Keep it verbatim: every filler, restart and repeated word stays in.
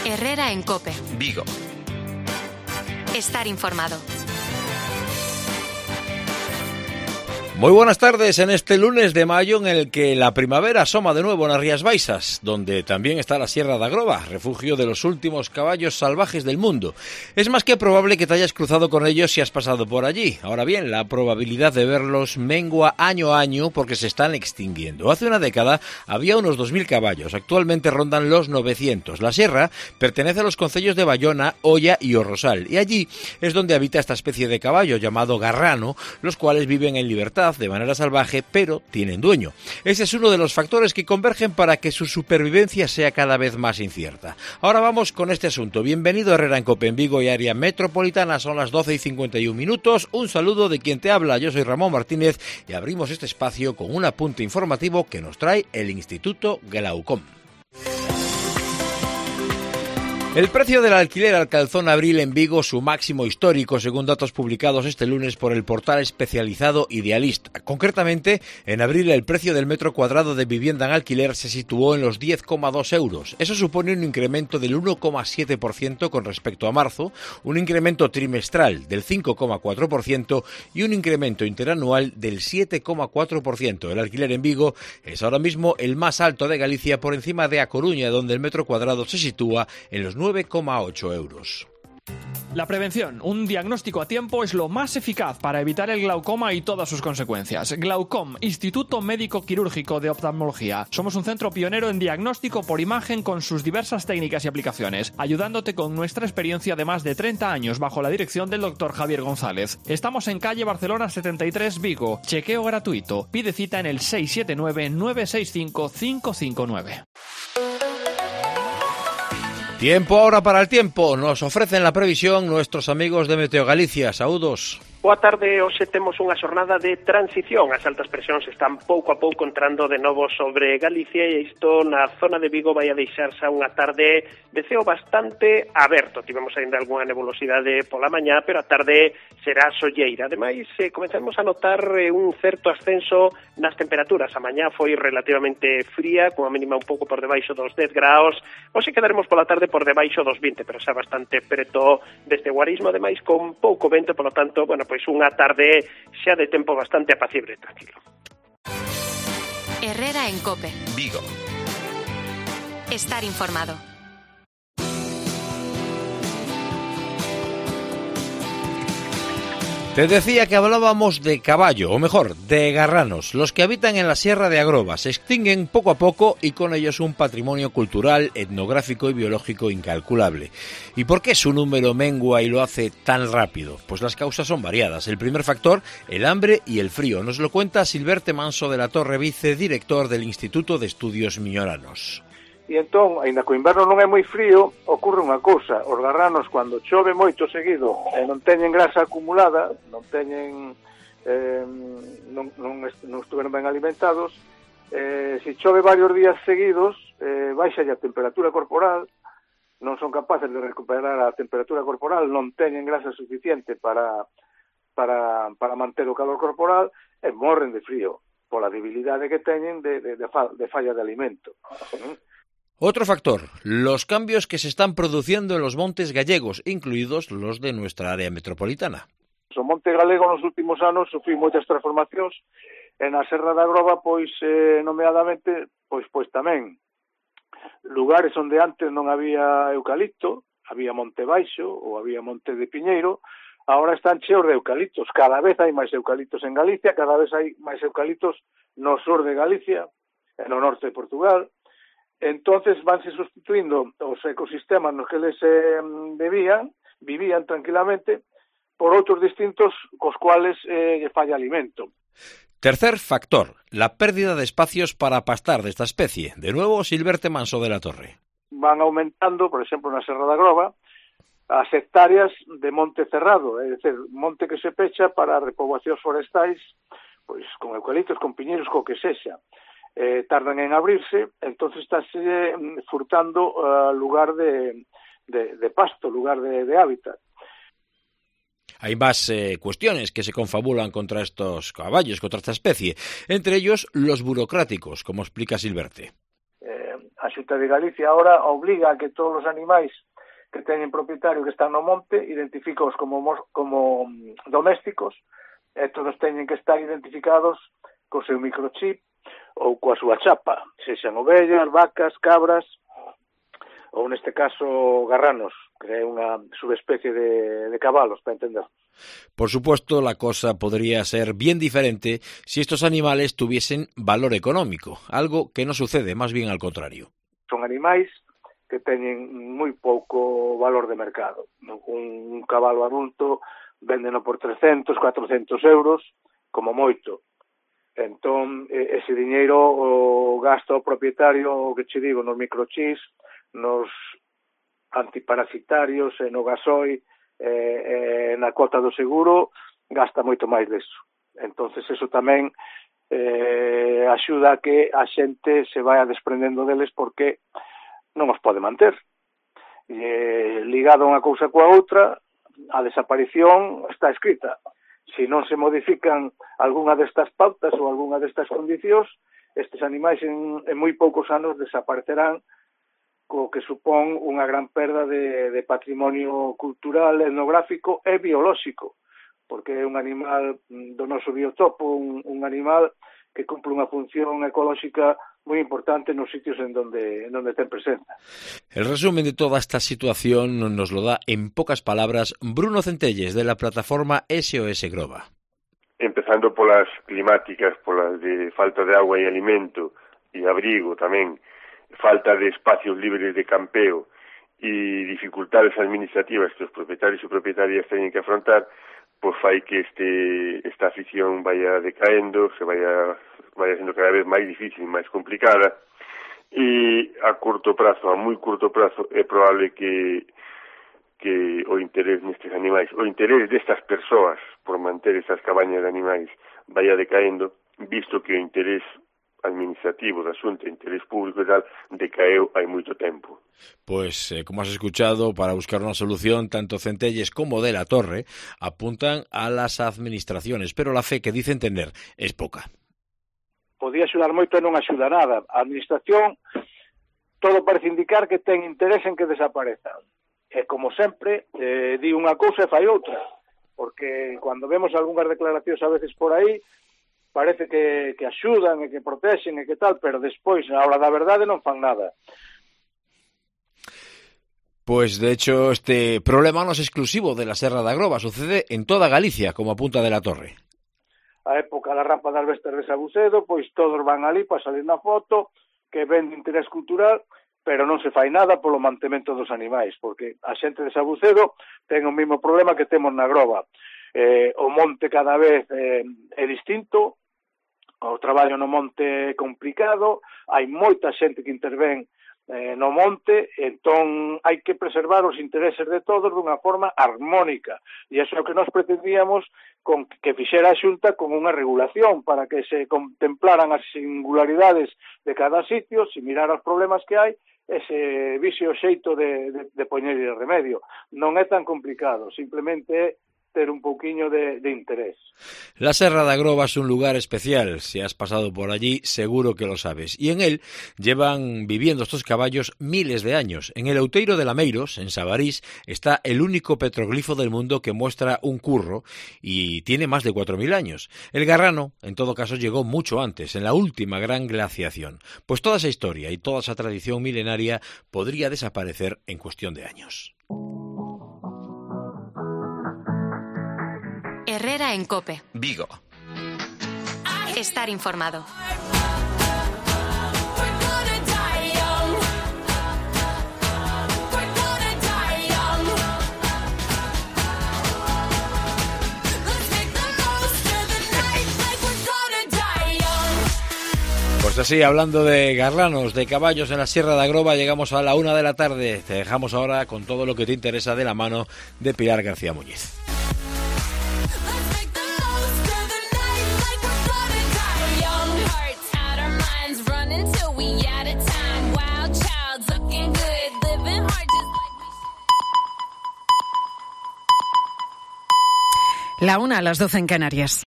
Herrera en COPE. Vigo. Estar informado. Muy buenas tardes en este lunes de mayo en el que la primavera asoma de nuevo en las Rías Baixas, donde también está la Sierra de Agroba, refugio de los últimos caballos salvajes del mundo. Es más que probable que te hayas cruzado con ellos si has pasado por allí. Ahora bien, la probabilidad de verlos mengua año a año porque se están extinguiendo. Hace una década había unos dos mil caballos, actualmente rondan los novecientos. La sierra pertenece a los concellos de Bayona, Oia y O Rosal, y allí es donde habita esta especie de caballo llamado garrano, los cuales viven en libertad de manera salvaje, pero tienen dueño. Ese es uno de los factores que convergen para que su supervivencia sea cada vez más incierta. Ahora vamos con este asunto. Bienvenido a Herrera en COPE, en Vigo y área metropolitana. Son las doce y cincuenta y un minutos. Un saludo de quien te habla. Yo soy Ramón Martínez y abrimos este espacio con un apunte informativo que nos trae el Instituto Glaucom. El precio del alquiler alcanzó en abril en Vigo su máximo histórico, según datos publicados este lunes por el portal especializado Idealista. Concretamente, en abril el precio del metro cuadrado de vivienda en alquiler se situó en los diez coma dos euros. Eso supone un incremento del uno coma siete por ciento con respecto a marzo, un incremento trimestral del cinco coma cuatro por ciento y un incremento interanual del siete coma cuatro por ciento. El alquiler en Vigo es ahora mismo el más alto de Galicia, por encima de A Coruña, donde el metro cuadrado se sitúa en los nueve coma ocho euros. La prevención, un diagnóstico a tiempo, es lo más eficaz para evitar el glaucoma y todas sus consecuencias. Glaucom, Instituto Médico Quirúrgico de Oftalmología. Somos un centro pionero en diagnóstico por imagen con sus diversas técnicas y aplicaciones, ayudándote con nuestra experiencia de más de treinta años bajo la dirección del doctor Javier González. Estamos en calle Barcelona setenta y tres, Vigo. Chequeo gratuito. Pide cita en el seis siete nueve, nueve seis cinco, cinco cinco nueve. Tiempo ahora para el tiempo. Nos ofrecen la previsión nuestros amigos de Meteo Galicia. Saúdos. Boa tarde, hoxe temos unha xornada de transición. As altas presións están pouco a pouco entrando de novo sobre Galicia e isto na zona de Vigo vai a deixarse unha tarde de ceo bastante aberto. Tivemos ainda algunha nebulosidade pola mañá, pero a tarde será solleira. Ademais, eh, comenzamos a notar eh, un certo ascenso nas temperaturas. A mañá foi relativamente fría, con a mínima un pouco por debaixo dos dez graus. Hoxe quedaremos pola tarde por debaixo dos vinte, pero xa bastante preto deste guarismo, ademais con pouco vento, polo tanto, bueno, pois unha tarde xa de tempo bastante apacible e tranquilo. Herrera en COPE. Vigo. Estar informado. Te decía que hablábamos de caballo, o mejor, de garranos, los que habitan en la Sierra de Agroba. Se extinguen poco a poco y con ellos un patrimonio cultural, etnográfico y biológico incalculable. ¿Y por qué su número mengua y lo hace tan rápido? Pues las causas son variadas. El primer factor, el hambre y el frío. Nos lo cuenta Silverte Manso de la Torre, vicedirector del Instituto de Estudios Miñoranos. E entón, aínda que o inverno non é moi frío, ocorre unha cousa: os garranos, cando chove moito seguido e non teñen grasa acumulada, non teñen eh, non, non, non estuveron ben alimentados, eh, se chove varios días seguidos, eh, baixa a temperatura corporal, non son capaces de recuperar a temperatura corporal, non teñen grasa suficiente para, para, para manter o calor corporal e morren de frío pola debilidade que teñen de, de, de, fa, de falla de alimento. Otro factor, los cambios que se están produciendo en los montes gallegos, incluidos los de nuestra área metropolitana. O monte galego nos últimos anos sufriu moitas transformacións, e na Serra da Agroba, pois, eh, nomeadamente, pois, pois tamén lugares onde antes non había eucalipto, había monte baixo ou había monte de piñeiro, agora están cheos de eucaliptos. Cada vez hai máis eucaliptos en Galicia, cada vez hai máis eucaliptos no sur de Galicia, e no norte de Portugal. Entonces vanse sustituindo os ecosistemas nos que les eh, vivían, vivían tranquilamente, por outros distintos cos cuales eh, falla alimento. Tercer factor, la pérdida de espacios para pastar de esta especie. De nuevo, Silverte Manso de la Torre. Van aumentando, por exemplo, na Serra da Agroba, as hectáreas de monte cerrado, é dicir, monte que se pecha para repoboacións forestais, pois con eucaliptos, con piñeiros, co que sexa. Eh, tardan en abrirse, entonces estáse eh, furtando uh, lugar de, de, de pasto, lugar de, de hábitat. Hay más eh, cuestiones que se confabulan contra estos caballos, contra esta especie, entre ellos los burocráticos, como explica Silverte. Eh, a Xunta de Galicia ahora obliga a que todos os animais que teñen propietario que están no monte identificados como, como domésticos e todos teñen que estar identificados co seu microchip ou coa súa chapa, sexan ovellas, vacas, cabras ou neste caso garranos, que é unha subespecie de, de cabalos, para entender. Por supuesto, la cosa podría ser bien diferente si estos animales tuviesen valor económico, algo que no sucede, más bien al contrario. Son animais que teñen moi pouco valor de mercado. Un, un cabalo adulto véndeno por trescentos, cuatrocentos euros, como moito. Entón, ese diñeiro o gasta o propietario, o que che digo, nos microchips, nos antiparasitarios, e no gasoi, e, e na cuota do seguro, gasta moito máis deso. Entonces, eso tamén eh, axuda a que a xente se vaya desprendendo deles porque non os pode manter. E, ligado unha cousa coa outra, a desaparición está escrita. Se non se modifican algunha destas pautas ou algunha destas condicións, estes animais en, en moi poucos anos desaparecerán, co que supón unha gran perda de, de patrimonio cultural, etnográfico e biolóxico, porque é un animal do noso biotopo, un, un animal que cumple unha función ecolóxica moi importante nos sitios en donde, en donde ten presencia. El resumen de toda esta situación nos lo da en pocas palabras Bruno Centelles, de la plataforma S O S Groba. Empezando polas climáticas, polas de falta de agua e alimento e abrigo tamén, falta de espacios libres de campeo e dificultades administrativas que os propietarios e propietarias teñen que afrontar, pois fai que este esta afición vaya decaendo, se vaya vaya sendo cada vez máis difícil, máis complicada, e a curto prazo, a moi curto prazo, é probable que que o interés nestes animais, o interés destas persoas por manter estas cabañas de animais vaya decaendo, visto que o interés administrativo da Xunta, interés público e tal, decaeu hai moito tempo. Pues, eh, como has escuchado, para buscar una solución, tanto Centelles como de la Torre apuntan a las administraciones, pero la fe que dicen tener es poca. Podía axudar moito e non axuda nada. A administración, todo parece indicar que ten interés en que desaparezan. E, como sempre, eh, di unha cousa e fai outra. Porque, cando vemos algunhas declaracións a veces por aí, parece que, que axudan e que protexen e que tal, pero despois, na hora da verdade, non fan nada. Pues, de hecho, este problema no es exclusivo de la Serra da Groba, sucede en toda Galicia, como apunta de la Torre. A época da rampa das bestas de Sabucedo, pois todos van ali para salir na foto, que ven de interés cultural, pero non se fai nada polo mantemento dos animais, porque a xente de Sabucedo ten o mesmo problema que temos na Groba. Eh, o monte cada vez eh, é distinto, o traballo no monte é complicado, hai moita xente que intervén eh, no monte, entón hai que preservar os intereses de todos dunha forma armónica, e iso é o que nós pretendíamos con que fixera a Xunta con unha regulación para que se contemplaran as singularidades de cada sitio, se mirar os problemas que hai, ese vicio xeito de, de, de poñer remedio. Non é tan complicado, simplemente é ter un pouquiño de, de interés. La Serra da Groba es un lugar especial. Si has pasado por allí, seguro que lo sabes. Y en él llevan viviendo estos caballos miles de años. En el Outeiro de Lameiros, en Sabarís, está el único petroglifo del mundo que muestra un curro y tiene más de cuatro mil años. El Garrano, en todo caso, llegó mucho antes, en la última gran glaciación. Pues toda esa historia y toda esa tradición milenaria podría desaparecer en cuestión de años. Herrera en COPE. Vigo. Estar informado. Pues así, hablando de garranos, de caballos en la Sierra da Groba, llegamos a la una de la tarde. Te dejamos ahora con todo lo que te interesa de la mano de Pilar García Muñiz. La una a las doce en Canarias.